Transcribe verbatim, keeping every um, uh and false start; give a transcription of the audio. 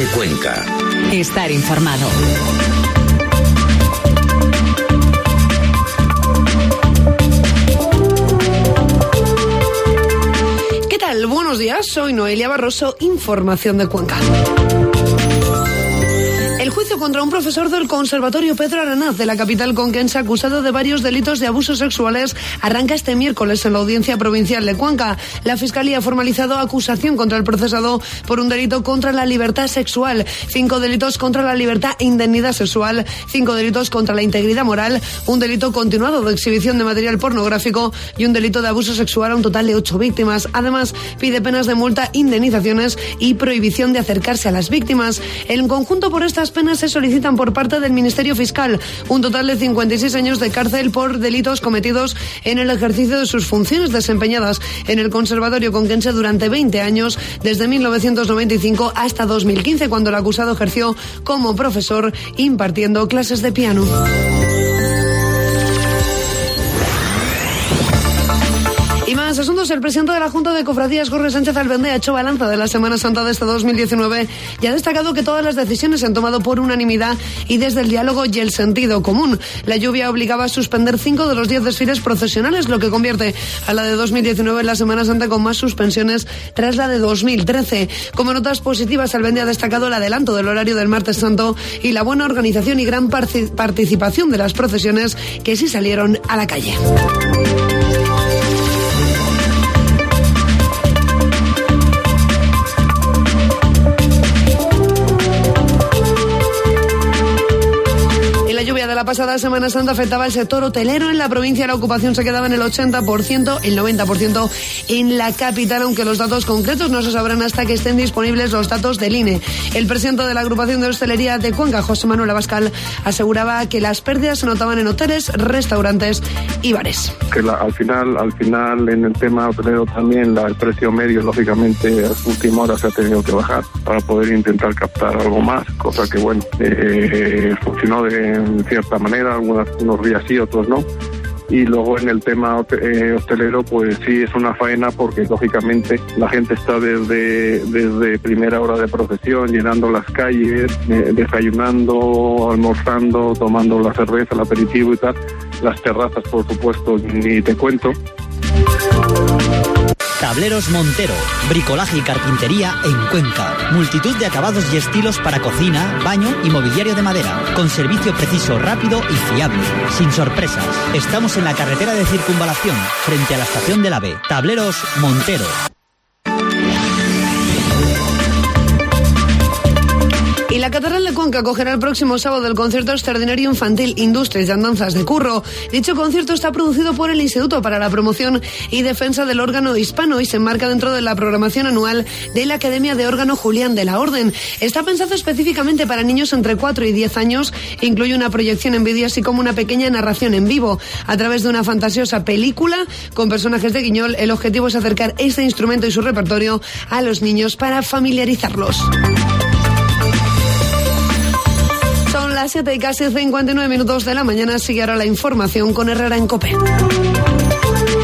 Cope Cuenca. Estar informado. ¿Qué tal? Buenos días, soy Noelia Barroso, información de Cuenca. El juicio contra un profesor del Conservatorio Pedro Aranaz de la capital conquense acusado de varios delitos de abusos sexuales arranca este miércoles en la Audiencia Provincial de Cuenca. La Fiscalía ha formalizado acusación contra el procesado por un delito contra la libertad sexual, cinco delitos contra la libertad e indemnidad sexual, cinco delitos contra la integridad moral, un delito continuado de exhibición de material pornográfico y un delito de abuso sexual a un total de ocho víctimas. Además, pide penas de multa, indemnizaciones y prohibición de acercarse a las víctimas. En conjunto, por estas penas se solicitan por parte del Ministerio Fiscal un total de cincuenta y seis años de cárcel por delitos cometidos en el ejercicio de sus funciones desempeñadas en el Conservatorio conquense durante veinte años, desde mil novecientos noventa y cinco hasta dos mil quince, cuando el acusado ejerció como profesor impartiendo clases de piano. Y más asuntos. El presidente de la Junta de Cofradías, Jorge Sánchez Albende, ha hecho balanza de la Semana Santa de este dos mil diecinueve y ha destacado que todas las decisiones se han tomado por unanimidad y desde el diálogo y el sentido común. La lluvia obligaba a suspender cinco de los diez desfiles procesionales, lo que convierte a la de dos mil diecinueve en la Semana Santa con más suspensiones tras la de dos mil trece. Como notas positivas, Albende ha destacado el adelanto del horario del Martes Santo y la buena organización y gran participación de las procesiones que sí salieron a la calle. De la pasada Semana Santa afectaba al sector hotelero en la provincia. La ocupación se quedaba en el ochenta por ciento, el noventa por ciento en la capital, aunque los datos concretos no se sabrán hasta que estén disponibles los datos del I N E. El presidente de la agrupación de hostelería de Cuenca, José Manuel Abascal, aseguraba que las pérdidas se notaban en hoteles, restaurantes y bares. Que la, al final, al final en el tema hotelero también la, el precio medio, lógicamente, a última hora se ha tenido que bajar para poder intentar captar algo más, cosa que bueno, eh, funcionó de cierta manera, algunos unos días sí, otros no. Y luego en el tema eh, hostelero, pues sí es una faena porque lógicamente la gente está desde, desde primera hora de procesión llenando las calles, eh, desayunando, almorzando, tomando la cerveza, el aperitivo y tal. Las terrazas, por supuesto, ni te cuento. Tableros Montero, bricolaje y carpintería en Cuenca. Multitud de acabados y estilos para cocina, baño y mobiliario de madera. Con servicio preciso, rápido y fiable. Sin sorpresas. Estamos en la carretera de Circunvalación, frente a la estación del AVE. Tableros Montero. Y la Catedral de Cuenca acogerá el próximo sábado el concierto extraordinario infantil Industrias y Andanzas de Curro. Dicho concierto está producido por el Instituto para la Promoción y Defensa del Órgano Hispano y se enmarca dentro de la programación anual de la Academia de Órgano Julián de la Orden. Está pensado específicamente para niños entre cuatro y diez años. Incluye una proyección en vídeo así como una pequeña narración en vivo. A través de una fantasiosa película con personajes de guiñol, el objetivo es acercar este instrumento y su repertorio a los niños para familiarizarlos. A las siete y casi cincuenta y nueve minutos de la mañana sigue ahora la información con Herrera en COPE.